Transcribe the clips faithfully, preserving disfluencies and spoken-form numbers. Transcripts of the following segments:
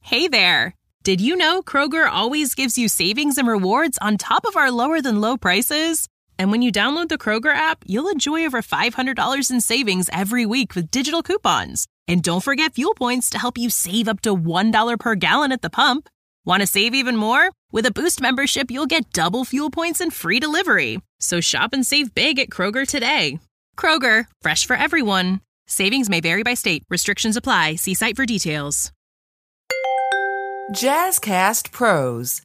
Hey there! Did you know Kroger always gives you savings and rewards on top of our lower-than-low prices? And when you download the Kroger app, you'll enjoy over five hundred dollars in savings every week with digital coupons. And don't forget fuel points to help you save up to one dollar per gallon at the pump. Want to save even more? With a Boost membership, you'll get double fuel points and free delivery. So shop and save big at Kroger today. Kroger, fresh for everyone. Savings may vary by state. Restrictions apply. See site for details. Jazzcast Pros.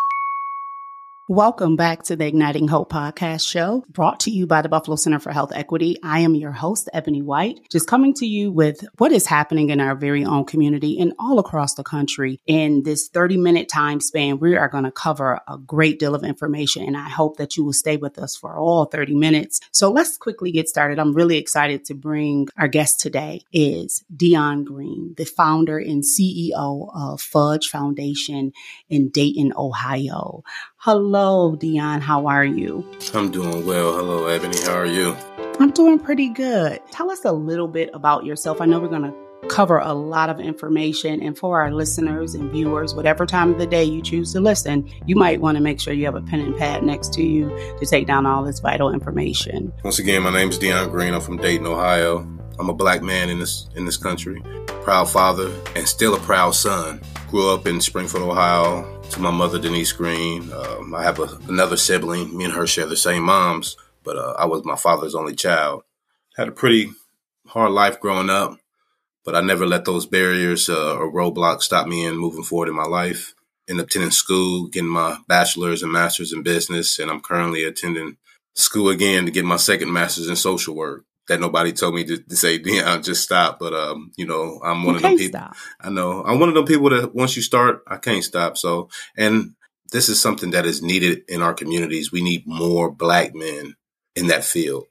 Welcome back to the Igniting Hope podcast show, brought to you by the Buffalo Center for Health Equity. I am your host, Ebony White, just coming to you with what is happening in our very own community and all across the country. In this thirty minute time span, we are going to cover a great deal of information, and I hope that you will stay with us for all thirty minutes. So let's quickly get started. I'm really excited to bring our guest today is Dion Green, the founder and C E O of Fudge Foundation in Dayton, Ohio. Hello, Dion. How are you? I'm doing well. Hello, Ebony. How are you? I'm doing pretty good. Tell us a little bit about yourself. I know we're going to cover a lot of information, and for our listeners and viewers, whatever time of the day you choose to listen, you might want to make sure you have a pen and pad next to you to take down all this vital information. Once again, my name is Dion Green. I'm from Dayton, Ohio. I'm a black man in this in this country, proud father, and still a proud son. Grew up in Springfield, Ohio, to my mother, Denise Green. Um, I have a, another sibling. Me and her share the same moms, but uh, I was my father's only child. Had a pretty hard life growing up, but I never let those barriers uh, or roadblocks stop me in moving forward in my life. Ended up attending school, getting my bachelor's and master's in business, and I'm currently attending school again to get my second master's in social work. That nobody told me to, to say, Dion, just stop. But, um, you know, I'm one you of them people. Stop. I know. I'm one of them people that once you start, I can't stop. So, and this is something that is needed in our communities. We need more black men in that field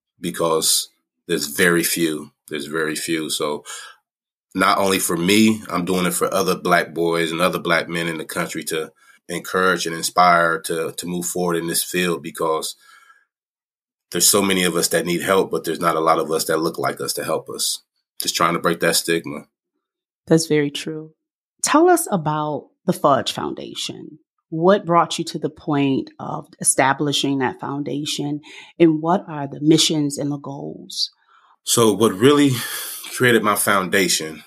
because there's very few. There's very few. So not only for me, I'm doing it for other black boys and other black men in the country to encourage and inspire to, to move forward in this field, because there's so many of us that need help, but there's not a lot of us that look like us to help us. Just trying to break that stigma. That's very true. Tell us about the Fudge Foundation. What brought you to the point of establishing that foundation, and what are the missions and the goals? So what really created my foundation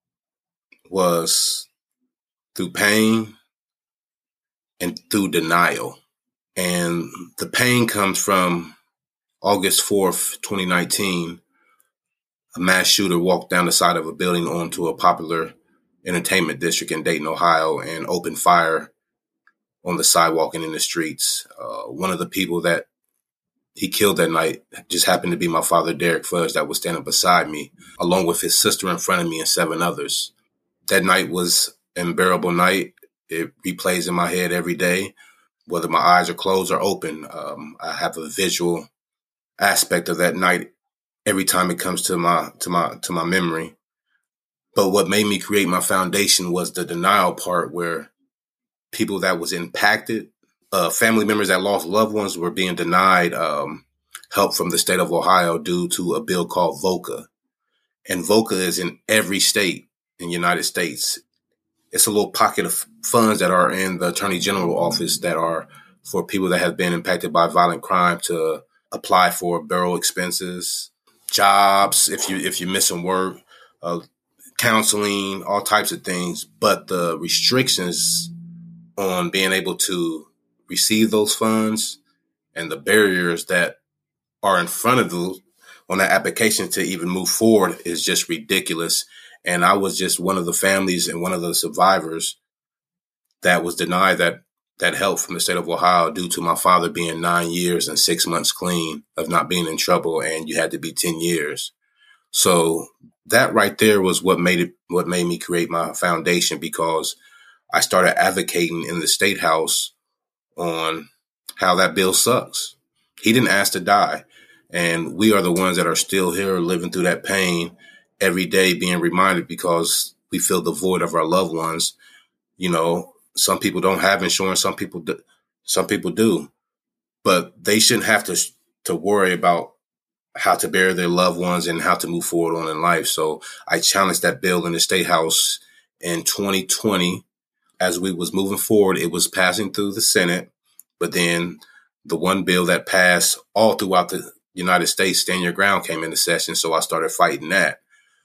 was through pain and through denial. And the pain comes from August fourth, twenty nineteen, a mass shooter walked down the side of a building onto a popular entertainment district in Dayton, Ohio, and opened fire on the sidewalk and in the streets. Uh, one of the people that he killed that night just happened to be my father, Derek Fudge, that was standing beside me, along with his sister in front of me and seven others. That night was an unbearable night. It replays in my head every day, whether my eyes are closed or open. Um, I have a visual aspect of that night every time it comes to my to my to my memory. But what made me create my foundation was the denial part, where people that was impacted, uh, family members that lost loved ones, were being denied um, help from the state of Ohio due to a bill called VOCA. And VOCA is in every state in the United States. It's a little pocket of funds that are in the Attorney General office that are for people that have been impacted by violent crime to apply for burial expenses, jobs, if you if you're missing work, uh, counseling, all types of things. But the restrictions on being able to receive those funds and the barriers that are in front of the on that application to even move forward is just ridiculous. And I was just one of the families and one of the survivors that was denied that that help from the state of Ohio due to my father being nine years and six months clean of not being in trouble, and you had to be ten years. So that right there was what made it, what made me create my foundation, because I started advocating in the state house on how that bill sucks. He didn't ask to die. And we are the ones that are still here living through that pain every day, being reminded because we feel the void of our loved ones. You know, some people don't have insurance. Some people do. Some people do, but they shouldn't have to, to worry about how to bury their loved ones and how to move forward on in life. So I challenged that bill in the state house in twenty twenty, as we was moving forward, it was passing through the Senate, but then the one bill that passed all throughout the United States, Stand Your Ground, came into session. So I started fighting that.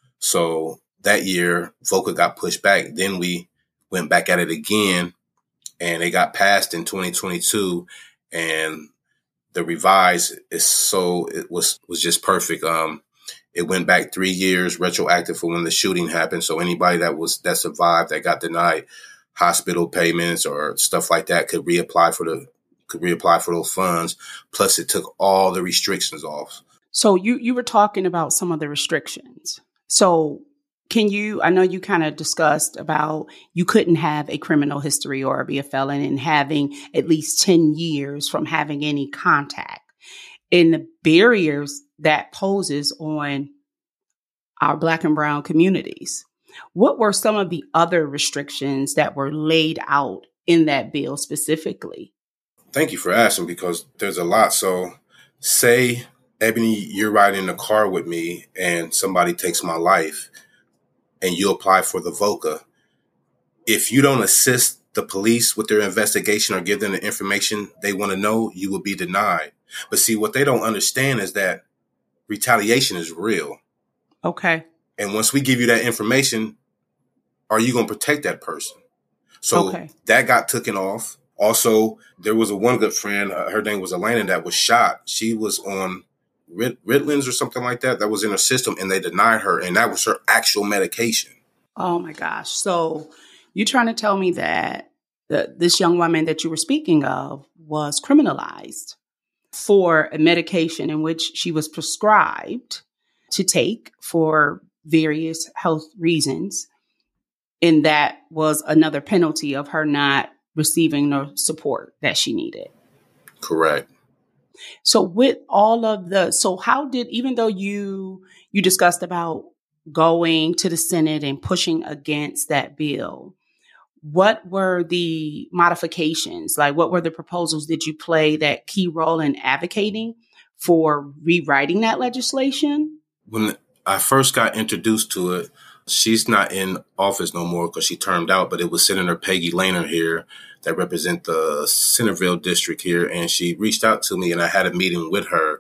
So that year, VOCA got pushed back. Then we went back at it again, and it got passed in twenty twenty-two. And the revised is so it was was just perfect. Um, it went back three years retroactive for when the shooting happened. So anybody that was that survived that got denied hospital payments or stuff like that could reapply for the could reapply for those funds. Plus, it took all the restrictions off. So you you were talking about some of the restrictions. So can you, I know you kind of discussed about you couldn't have a criminal history or be a felon and having at least ten years from having any contact, and the barriers that poses on our Black and Brown communities. What were some of the other restrictions that were laid out in that bill specifically? Thank you for asking, because there's a lot. So say, Ebony, you're riding in the car with me and somebody takes my life and you apply for the VOCA. If you don't assist the police with their investigation or give them the information they want to know, you will be denied. But see, what they don't understand is that retaliation is real. Okay. And once we give you that information, are you going to protect that person? So okay. that got taken off. Also, there was a one good friend, uh, her name was Elena, that was shot. She was on Rit- Ritalin or something like that, that was in her system, and they denied her. And that was her actual medication. Oh, my gosh. So you're trying to tell me that the, this young woman that you were speaking of was criminalized for a medication in which she was prescribed to take for various health reasons. And that was another penalty of her not receiving the support that she needed. Correct. So with all of the, so how did, even though you, you discussed about going to the Senate and pushing against that bill, what were the modifications? Like, what were the proposals? Did you play that key role in advocating for rewriting that legislation? When I first got introduced to it, she's not in office no more because she termed out, but it was Senator Peggy Lehner here that represent the Centerville district here. And she reached out to me and I had a meeting with her,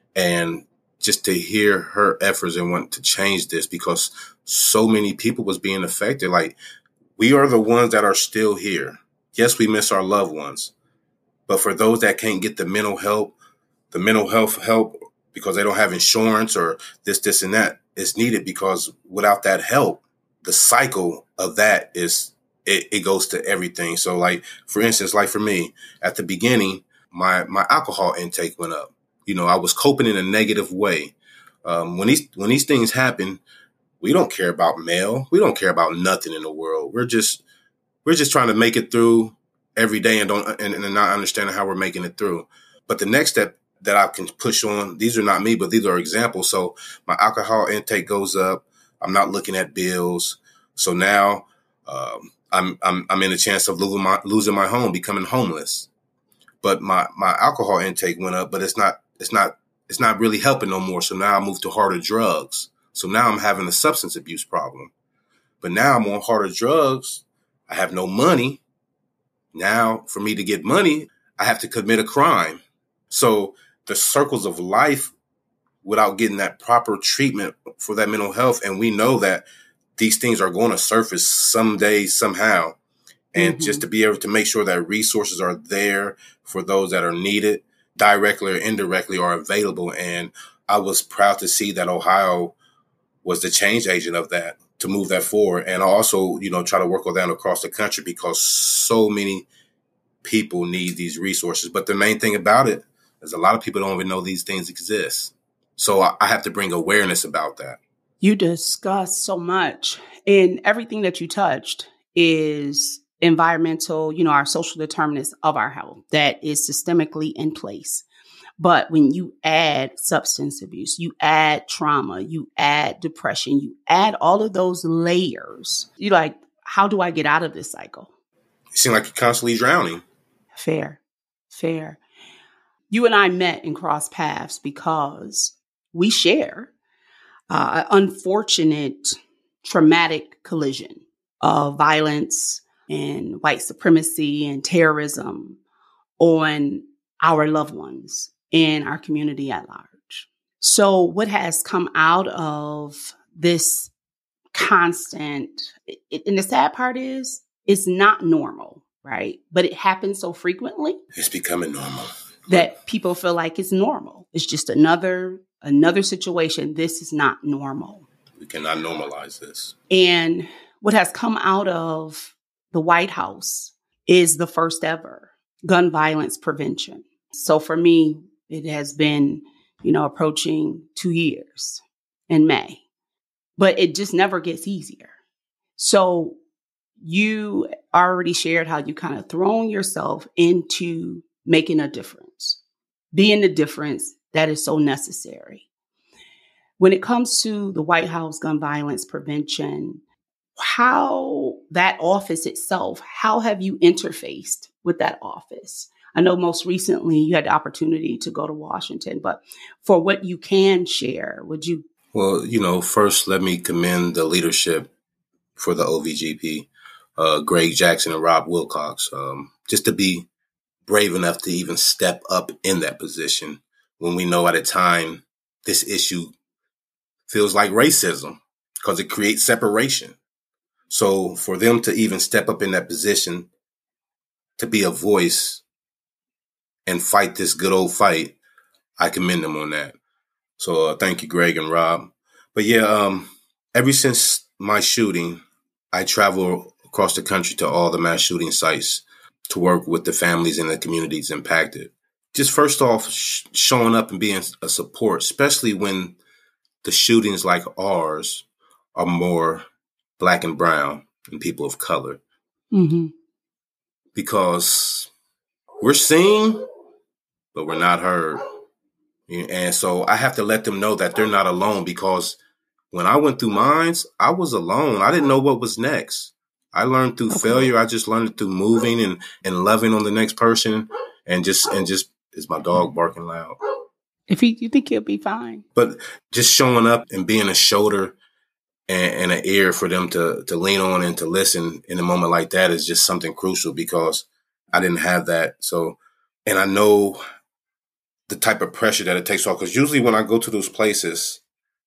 and just to hear her efforts and want to change this, because so many people was being affected. Like, we are the ones that are still here. Yes, we miss our loved ones, but for those that can't get the mental help, the mental health help because they don't have insurance or this, this, and that, is needed, because without that help, the cycle of that is, it, it goes to everything. So like, for instance, like for me, at the beginning, my, my alcohol intake went up. You know, I was coping in a negative way. Um, when these, when these things happen, we don't care about mail. We don't care about nothing in the world. We're just, we're just trying to make it through every day and don't, and, and not understanding how we're making it through. But the next step that I can push on, these are not me, but these are examples. So my alcohol intake goes up. I'm not looking at bills. So now um, I'm, I'm I'm in a chance of losing my losing my home, becoming homeless. But my, my alcohol intake went up, but it's not it's not it's not really helping no more. So now I moved to harder drugs. So now I'm having a substance abuse problem. But now I'm on harder drugs. I have no money. Now for me to get money, I have to commit a crime. So the circles of life without getting that proper treatment for that mental health. And we know that these things are going to surface someday, somehow. And mm-hmm. just to be able to make sure that resources are there for those that are needed, directly or indirectly, are available. And I was proud to see that Ohio was the change agent of that, to move that forward. And I also, you know, try to work on that across the country, because so many people need these resources. But the main thing about it is a lot of people don't even know these things exist. So I, I have to bring awareness about that. You discussed so much, and everything that you touched is environmental, you know, our social determinants of our health that is systemically in place. But when you add substance abuse, you add trauma, you add depression, you add all of those layers, you're like, how do I get out of this cycle? You seem like you're constantly drowning. Fair, fair. You and I met and crossed paths because we share uh, an unfortunate traumatic collision of violence and white supremacy and terrorism on our loved ones in our community at large. So what has come out of this constant, and the sad part is, it's not normal, right? But it happens so frequently. It's becoming normal. That people feel like it's normal. It's just another, another situation. This is not normal. We cannot normalize this. And what has come out of the White House is the first ever gun violence prevention. So for me, it has been, you know, approaching two years in May, but it just never gets easier. So you already shared how you kind of thrown yourself into making a difference, being the difference that is so necessary. When it comes to the White House gun violence prevention, how that office itself, how have you interfaced with that office? I know most recently you had the opportunity to go to Washington, but for what you can share, would you? Well, you know, first, let me commend the leadership for the O V G P, uh, Greg Jackson and Rob Wilcox, um, just to be brave enough to even step up in that position when we know at a time this issue feels like racism because it creates separation. So for them to even step up in that position to be a voice and fight this good old fight, I commend them on that. So uh, thank you, Greg and Rob. But yeah, um, ever since my shooting, I travel across the country to all the mass shooting sites to work with the families and the communities impacted. Just first off, sh- showing up and being a support, especially when the shootings like ours are more Black and brown and people of color. Mm-hmm. Because we're seen, but we're not heard. And so I have to let them know that they're not alone, because when I went through mines, I was alone. I didn't know what was next. I learned through okay. failure. I just learned it through moving and, and loving on the next person. And just, and just, is my dog barking loud? If he, you think he'll be fine. But just showing up and being a shoulder and, and an ear for them to, to lean on and to listen in a moment like that is just something crucial, because I didn't have that. So, and I know the type of pressure that it takes off, because usually when I go to those places,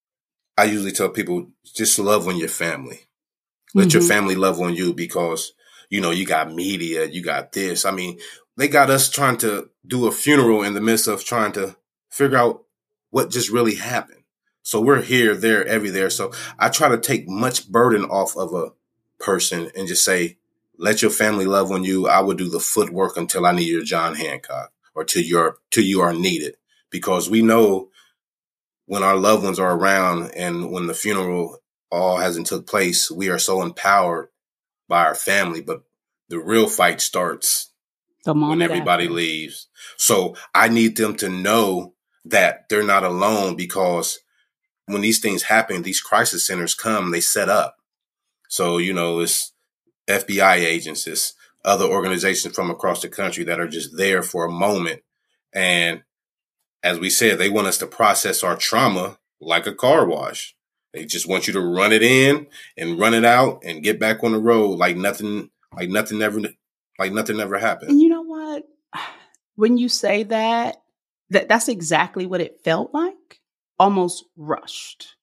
I usually tell people, just love on your family. Let mm-hmm. your family love on you, because, you know, you got media, you got this. I mean, they got us trying to do a funeral in the midst of trying to figure out what just really happened. So we're here, there, everywhere. So I try to take much burden off of a person and just say, let your family love on you. I will do the footwork until I need your John Hancock, or till you're, till you are needed, because we know when our loved ones are around and when the funeral all hasn't took place, we are so empowered by our family, but the real fight starts the when everybody after. leaves. So I need them to know that they're not alone, because when these things happen, these crisis centers come, they set up. So, you know, it's F B I agents, it's other organizations from across the country that are just there for a moment. And as we said, they want us to process our trauma like a car wash. They just want you to run it in and run it out and get back on the road like nothing, like nothing ever, like nothing ever happened. And you know what? When you say that, that that's exactly what it felt like. Almost rushed.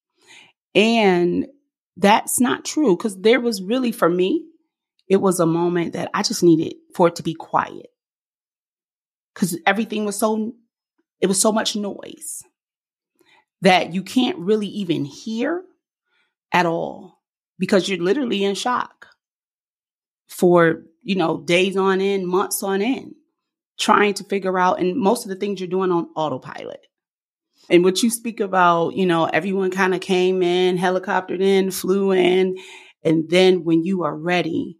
And that's not true, because there was really, for me, it was a moment that I just needed for it to be quiet, because everything was so, it was so much noise that you can't really even hear at all, because you're literally in shock for, you know, days on end, months on end, trying to figure out, and most of the things you're doing on autopilot. And what you speak about, you know, everyone kind of came in, helicoptered in, flew in, and then when you are ready,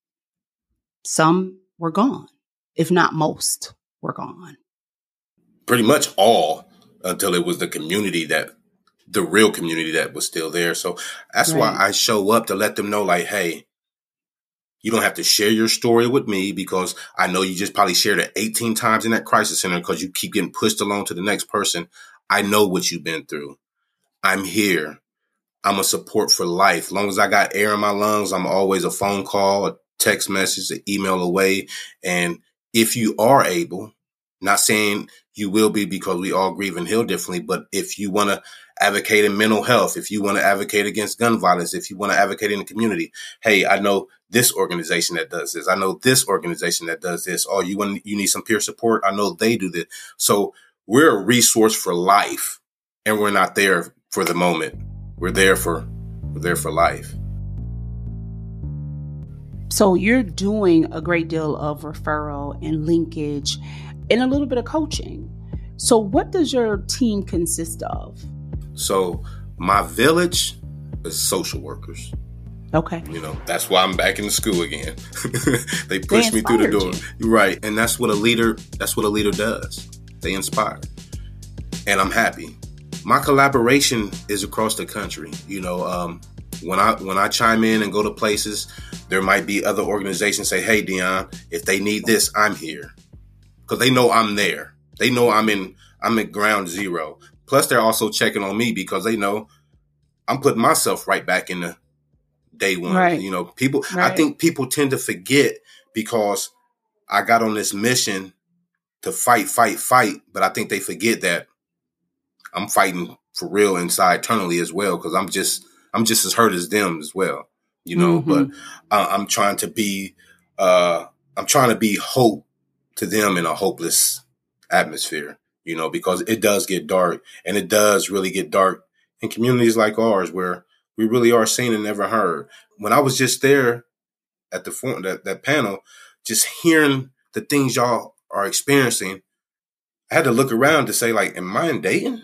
some were gone, if not most were gone. Pretty much all, until it was the community that, the real community that was still there. So that's right. why I show up to let them know, like, hey, you don't have to share your story with me, because I know you just probably shared it eighteen times in that crisis center because you keep getting pushed along to the next person. I know what you've been through. I'm here. I'm a support for life. As long as I got air in my lungs, I'm always a phone call, a text message, an email away. And if you are able, not saying you will be because we all grieve and heal differently, but if you want to advocate in mental health, if you want to advocate against gun violence, if you want to advocate in the community, hey, I know this organization that does this. I know this organization that does this. Oh, you want, you need some peer support? I know they do this. So we're a resource for life, and we're not there for the moment. We're there for, we're there for life. So you're doing a great deal of referral and linkage and a little bit of coaching. So what does your team consist of? So my village is social workers. Okay. You know, that's why I'm back in the school again. They push They me through the door. you. You're right. And that's what a leader, that's what a leader does. They inspire. And I'm happy. My collaboration is across the country. You know, um, when I when I chime in and go to places, there might be other organizations say, hey, Dion, if they need this, I'm here. Because they know I'm there. They know I'm in I'm at ground zero. Plus, they're also checking on me because they know I'm putting myself right back in the day one. Right. You know, people, Right. I think people tend to forget because I got on this mission to fight, fight, fight. But I think they forget that I'm fighting for real inside internally as well. Cause I'm just, I'm just as hurt as them as well, you know, Mm-hmm. but uh, I'm trying to be, uh, I'm trying to be hope to them in a hopeless atmosphere, you know, because it does get dark, and it does really get dark in communities like ours where we really are seen and never heard. When I was just there at the form, that, that panel, just hearing the things y'all are experiencing, I had to look around to say, like, am I in Dayton?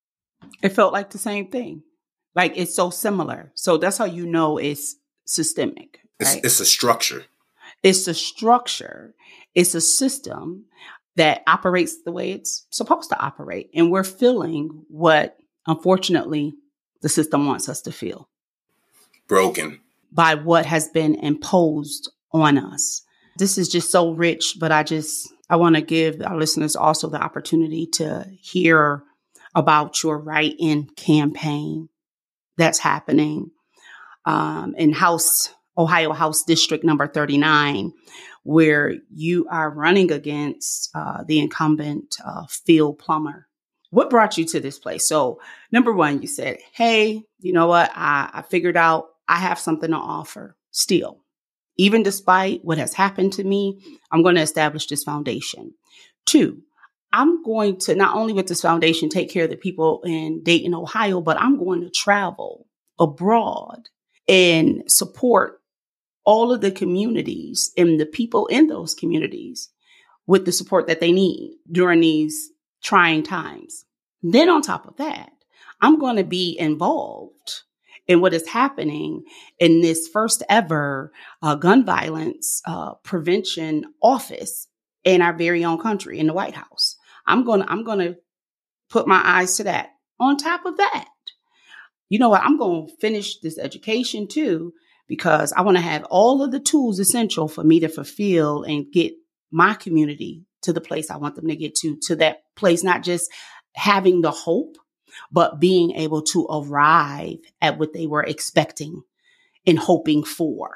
It felt like the same thing. Like it's so similar. So that's how you know it's systemic. It's, Right? it's a structure. It's a structure. It's a system that operates the way it's supposed to operate. And we're feeling what, unfortunately, the system wants us to feel Broken. by what has been imposed on us. This is just so rich, but I just, I want to give our listeners also the opportunity to hear about your write-in campaign that's happening um, in House, Ohio House District number thirty-nine, where you are running against uh, the incumbent uh, Phil Plummer. What brought you to this place? So number one, you said, hey, you know what? I, I figured out I have something to offer still. Even despite what has happened to me, I'm going to establish this foundation. Two, I'm going to not only with this foundation take care of the people in Dayton, Ohio, but I'm going to travel abroad and support all of the communities and the people in those communities with the support that they need during these trying times. Then on top of that, I'm going to be involved in what is happening in this first ever uh, gun violence uh, prevention office in our very own country, in the White House. I'm going to, I'm going to put my eyes to that. On top of that, you know what? I'm going to finish this education too, because I want to have all of the tools essential for me to fulfill and get my community to the place I want them to get to, to that place, not just having the hope, but being able to arrive at what they were expecting and hoping for.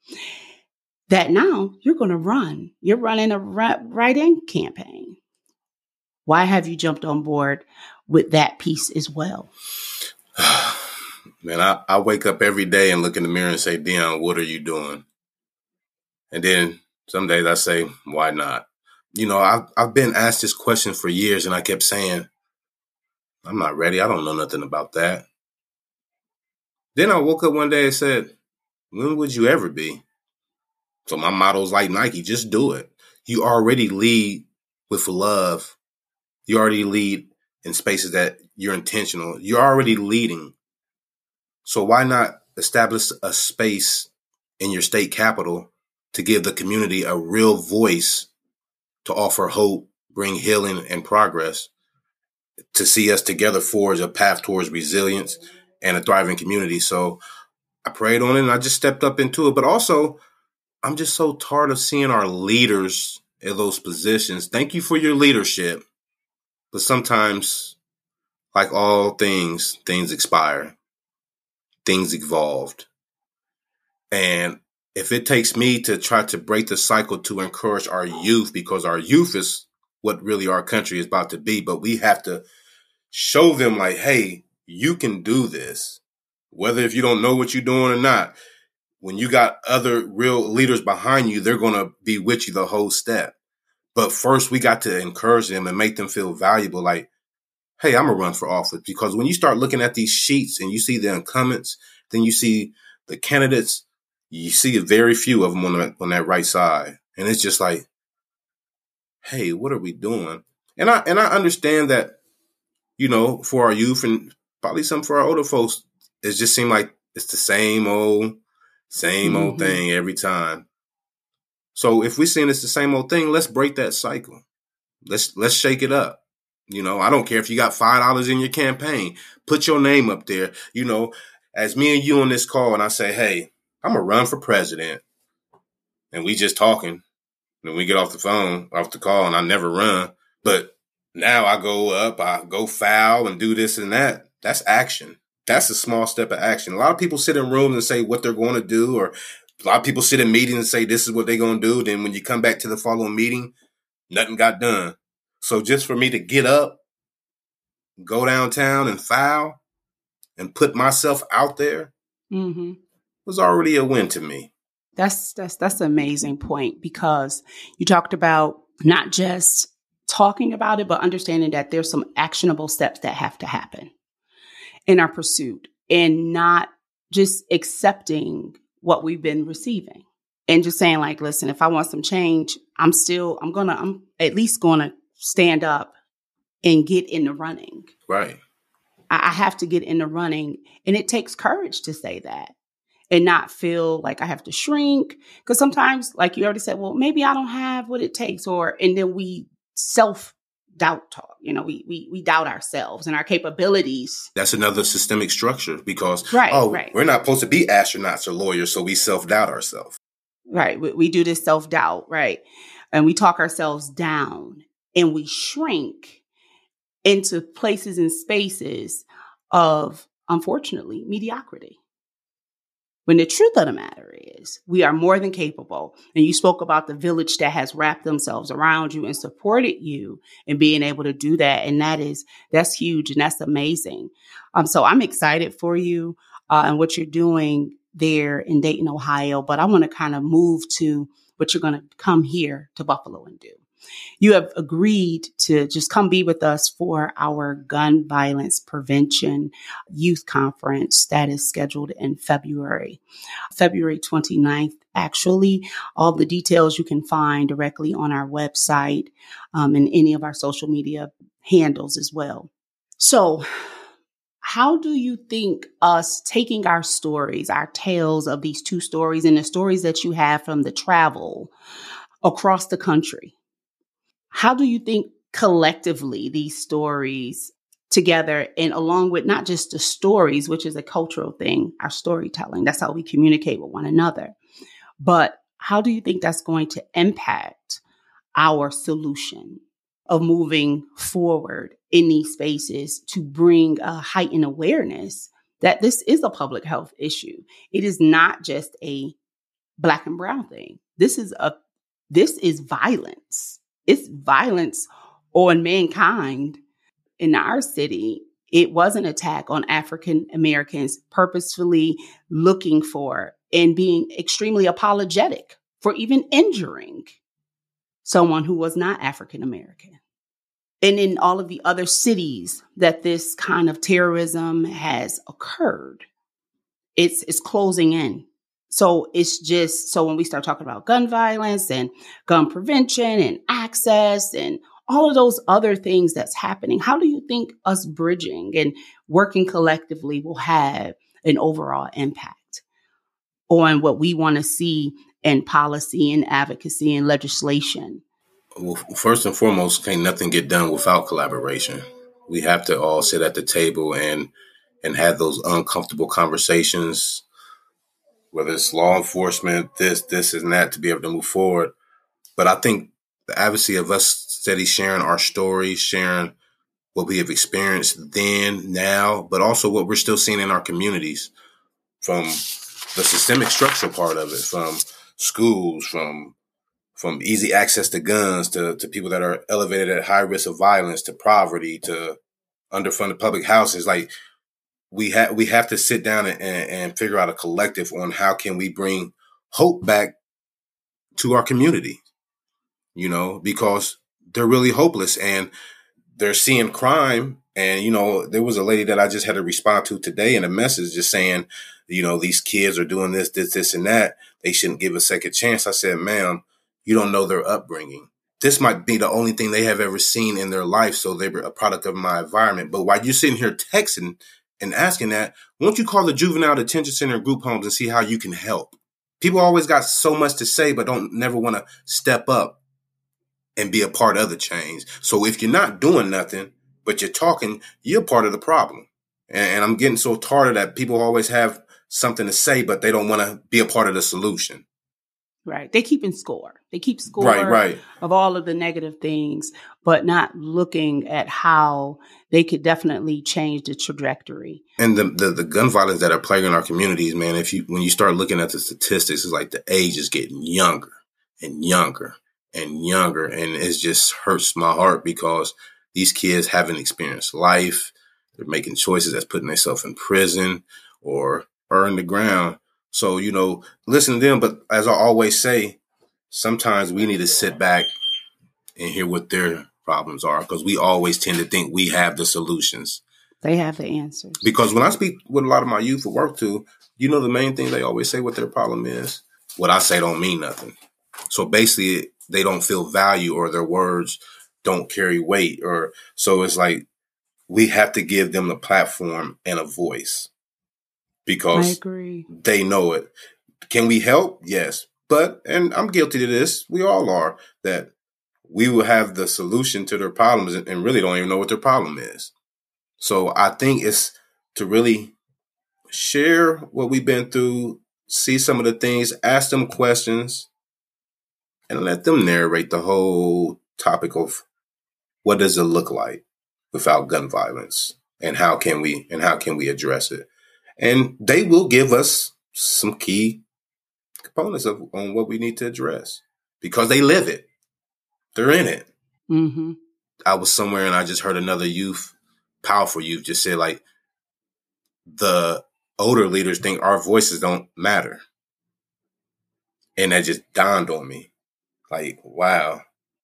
That now you're going to run. You're running a write-in campaign. Why have you jumped on board with that piece as well? Man, I, I wake up every day and look in the mirror and say, Dion, what are you doing? And then some days I say, why not? You know, I've, I've been asked this question for years, and I kept saying, I'm not ready. I don't know nothing about that. Then I woke up one day and said, when would you ever be? So my motto is like Nike, just do it. You already lead with love. You already lead in spaces that you're intentional. You're already leading. So why not establish a space in your state capital to give the community a real voice, to offer hope, bring healing and progress, to see us together forge a path towards resilience and a thriving community. So I prayed on it and I just stepped up into it. But also, I'm just so tired of seeing our leaders in those positions. Thank you for your leadership. But sometimes, like all things, things expire. things evolved. And if it takes me to try to break the cycle to encourage our youth, because our youth is what really our country is about to be, but we have to show them like, hey, you can do this. Whether if you don't know what you're doing or not, when you got other real leaders behind you, they're going to be with you the whole step. But first, we got to encourage them and make them feel valuable. Like, hey, I'm going to run for office. Because when you start looking at these sheets and you see the incumbents, then you see the candidates, you see very few of them on, the, on that right side. And it's just like, hey, what are we doing? And I and I understand that, you know, for our youth and probably some for our older folks, it just seemed like it's the same old, same mm-hmm. old thing every time. So if we're seeing it's the same old thing, let's break that cycle. Let's let's shake it up. You know, I don't care if you got five dollars in your campaign. Put your name up there. You know, as me and you on this call and I say, hey, I'm going to run for president. And we just talking. And we get off the phone, off the call, and I never run. But now I go up, I go foul and do this and that. That's action. That's a small step of action. A lot of people sit in rooms and say what they're going to do, or a lot of people sit in meetings and say this is what they're going to do. Then when you come back to the following meeting, nothing got done. So just for me to get up, go downtown and foul and put myself out there mm-hmm. was already a win to me. That's that's that's an amazing point, because you talked about not just talking about it, but understanding that there's some actionable steps that have to happen in our pursuit, and not just accepting what we've been receiving and just saying like, listen, if I want some change, I'm still, I'm going to, I'm at least going to stand up and get in the running. Right. I, I have to get in the running, and it takes courage to say that. And not feel like I have to shrink. Because sometimes, like you already said, well, maybe I don't have what it takes. Or, and then we self-doubt talk. You know, we we we doubt ourselves and our capabilities. That's another systemic structure, because, right, oh, right. we're not supposed to be astronauts or lawyers, so we self-doubt ourselves. Right. We, we do this self-doubt, right? And we talk ourselves down, and we shrink into places and spaces of, unfortunately, mediocrity. When the truth of the matter is, we are more than capable. And you spoke about the village that has wrapped themselves around you and supported you in being able to do that. And that is, that's huge. And that's amazing. Um, so I'm excited for you uh, and what you're doing there in Dayton, Ohio. But I want to kind of move to what you're going to come here to Buffalo and do. You have agreed to just come be with us for our gun violence prevention youth conference that is scheduled in February, February twenty-ninth. Actually, all the details you can find directly on our website um, and any of our social media handles as well. So how do you think us taking our stories, our tales of these two stories and the stories that you have from the travel across the country, how do you think collectively these stories together, and along with not just the stories, which is a cultural thing, our storytelling, that's how we communicate with one another, but how do you think that's going to impact our solution of moving forward in these spaces to bring a heightened awareness that this is a public health issue? It is not just a Black and brown thing. This is a, this is violence. It's violence on mankind. In our city, it was an attack on African Americans purposefully looking for and being extremely apologetic for even injuring someone who was not African American. And in all of the other cities that this kind of terrorism has occurred, it's, it's closing in. So it's just, so when we start talking about gun violence and gun prevention and access and all of those other things that's happening, how do you think us bridging and working collectively will have an overall impact on what we want to see in policy and advocacy and legislation? Well, first and foremost, can't nothing get done without collaboration. We have to all sit at the table and and have those uncomfortable conversations, whether it's law enforcement, this, this, and that, to be able to move forward. But I think the advocacy of us steady sharing our stories, sharing what we have experienced then, now, but also what we're still seeing in our communities. from the systemic structural part of it, from schools, from from easy access to guns, to, to people that are elevated at high risk of violence, to poverty, to underfunded public houses. Like, we have we have to sit down and, and figure out a collective on how can we bring hope back to our community, you know, because they're really hopeless and they're seeing crime. And, you know, there was a lady that I just had to respond to today in a message just saying, you know, these kids are doing this, this, this, and that. They shouldn't give a second chance. I said, ma'am, you don't know their upbringing. This might be the only thing they have ever seen in their life. So they were a product of my environment. But while you're sitting here texting and asking that, won't you call the juvenile detention center and group homes and see how you can help? People always got so much to say, but don't never want to step up and be a part of the change. So if you're not doing nothing, but you're talking, you're part of the problem. And, and I'm getting so tired of that. People always have something to say, but they don't want to be a part of the solution. Right. They keep in score. They keep score right, right. of all of the negative things, but not looking at how they could definitely change the trajectory. And the, the, the gun violence that are plaguing our communities, man, if you when you start looking at the statistics, it's like the age is getting younger and younger and younger. And it just hurts my heart because these kids haven't experienced life. They're making choices that's putting themselves in prison or, or in the ground. So, you know, listen to them. But as I always say, sometimes we need to sit back and hear what their problems are, because we always tend to think we have the solutions. They have the answers. Because when I speak with a lot of my youth at work too, you know, the main thing they always say what their problem is. What I say don't mean nothing. So basically, they don't feel value or their words don't carry weight. Or so it's like we have to give them a platform and a voice. Because I agree. They know it. Can we help? Yes. But, and I'm guilty of this, we all are, that we will have the solution to their problems and, and really don't even know what their problem is. So I think it's to really share what we've been through, see some of the things, ask them questions, and let them narrate the whole topic of what does it look like without gun violence, and how can we and how can we address it. And they will give us some key components of on what we need to address because they live it. They're in it. Mm-hmm. I was somewhere and I just heard another youth, powerful youth, just say like, the older leaders think our voices don't matter. And that just dawned on me. Like, wow.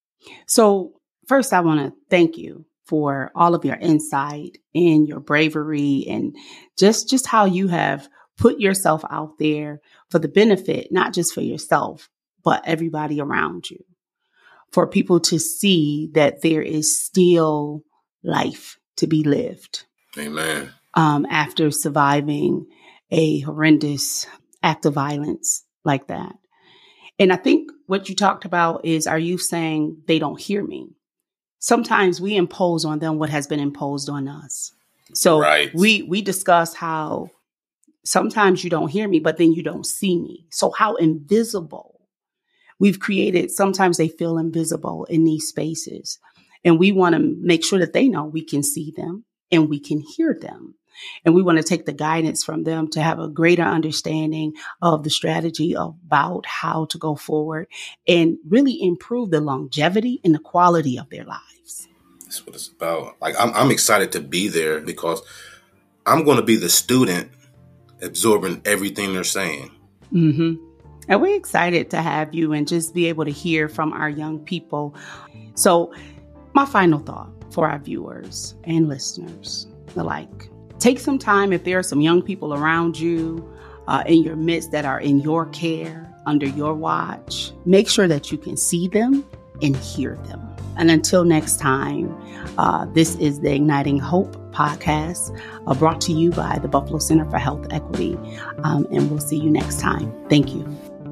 So first, I want to thank you for all of your insight and your bravery and just, just how you have put yourself out there for the benefit, not just for yourself, but everybody around you, for people to see that there is still life to be lived. Amen. Um, after surviving a horrendous act of violence like that. And I think what you talked about is, are you saying they don't hear me? Sometimes we impose on them what has been imposed on us. So right. we we discuss how sometimes you don't hear me, but then you don't see me. So how invisible we've created. Sometimes they feel invisible in these spaces. And we want to make sure that they know we can see them and we can hear them. And we want to take the guidance from them to have a greater understanding of the strategy about how to go forward and really improve the longevity and the quality of their lives. That's what it's about. Like, I'm, I'm excited to be there because I'm going to be the student absorbing everything they're saying. Mm-hmm. And we're excited to have you and just be able to hear from our young people. So my final thought for our viewers and listeners alike. Take some time, if there are some young people around you uh, in your midst that are in your care, under your watch, make sure that you can see them and hear them. And until next time, uh, this is the Igniting Hope podcast uh, brought to you by the Buffalo Center for Health Equity. Um, and we'll see you next time. Thank you.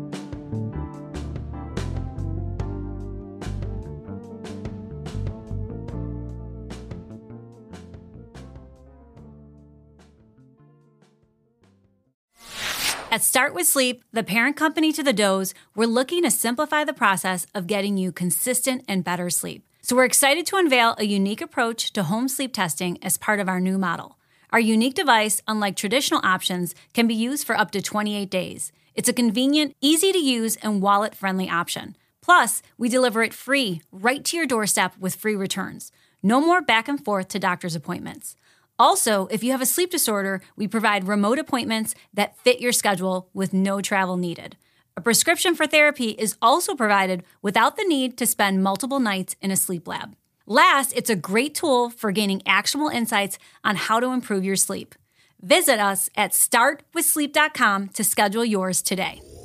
At Start With Sleep, the parent company to the Doze, we're looking to simplify the process of getting you consistent and better sleep. So we're excited to unveil a unique approach to home sleep testing as part of our new model. Our unique device, unlike traditional options, can be used for up to twenty-eight days. It's a convenient, easy-to-use, and wallet-friendly option. Plus, we deliver it free, right to your doorstep with free returns. No more back and forth to doctor's appointments. Also, if you have a sleep disorder, we provide remote appointments that fit your schedule with no travel needed. A prescription for therapy is also provided without the need to spend multiple nights in a sleep lab. Last, it's a great tool for gaining actionable insights on how to improve your sleep. Visit us at start with sleep dot com to schedule yours today.